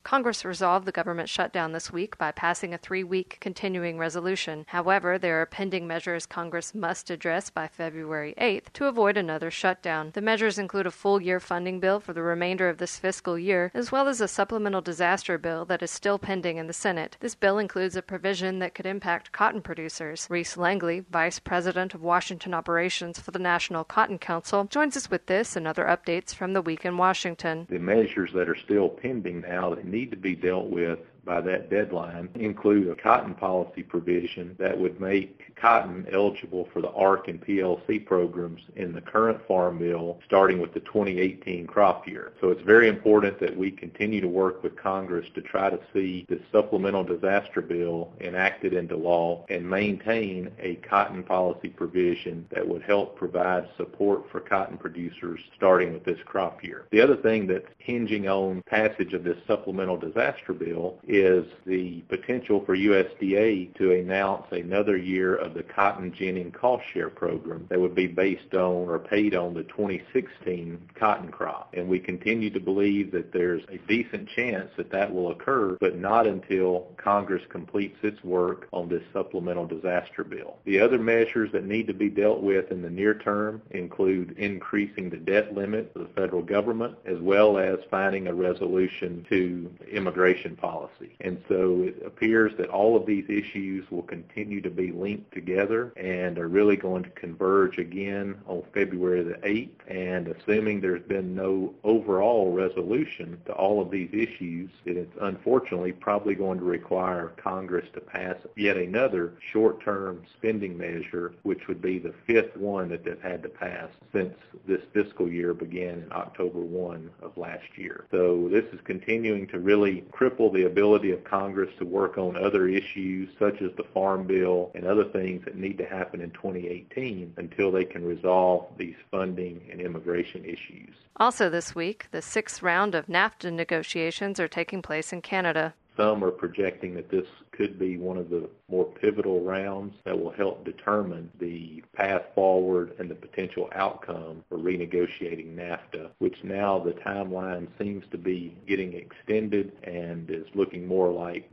Congress resolved the government shutdown this week by passing a 3-week continuing resolution. However, there are pending measures Congress must address by February 8th to avoid another shutdown. The measures include a full-year funding bill for the remainder of this fiscal year, as well as a supplemental disaster bill that is still pending in the Senate. This bill includes a provision that could impact cotton producers. Reese Langley, Vice President of Washington Operations for the National Cotton Council, joins us with this and other updates from the week in Washington. The measures that are still pending now that need to be dealt with by that deadline include a cotton policy provision that would make cotton eligible for the ARC and PLC programs in the current Farm Bill starting with the 2018 crop year. So it's very important that we continue to work with Congress to try to see this supplemental disaster bill enacted into law and maintain a cotton policy provision that would help provide support for cotton producers starting with this crop year. The other thing that's hinging on passage of this supplemental disaster bill is the potential for USDA to announce another year of the cotton ginning cost share program that would be based on or paid on the 2016 cotton crop. And we continue to believe that there's a decent chance that that will occur, but not until Congress completes its work on this supplemental disaster bill. The other measures that need to be dealt with in the near term include increasing the debt limit for the federal government, as well as finding a resolution to immigration policy. And so it appears that all of these issues will continue to be linked together and are really going to converge again on February the 8th. And assuming there's been no overall resolution to all of these issues, it's unfortunately probably going to require Congress to pass yet another short-term spending measure, which would be the fifth one that they've had to pass since this fiscal year began in October 1 of last year. So this is continuing to really cripple the ability of Congress to work on other issues such as the Farm Bill and other things that need to happen in 2018 until they can resolve these funding and immigration issues. Also this week, the 6th round of NAFTA negotiations are taking place in Canada. Some are projecting that this could be one of the more pivotal rounds that will help determine the path forward and the potential outcome for renegotiating NAFTA, which now the timeline seems to be getting extended and is looking more like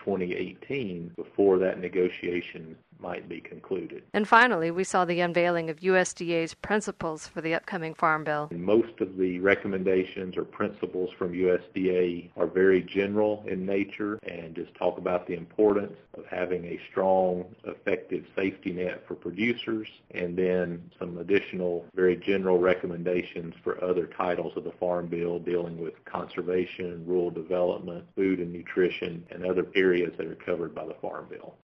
mid-2018 before that negotiation might be concluded. And finally, we saw the unveiling of USDA's principles for the upcoming Farm Bill. Most of the recommendations or principles from USDA are very general in nature and just talk about the importance of having a strong, effective safety net for producers, and then some additional very general recommendations for other titles of the Farm Bill dealing with conservation, rural development, food and nutrition, and other areas that are covered by the Farm Bill.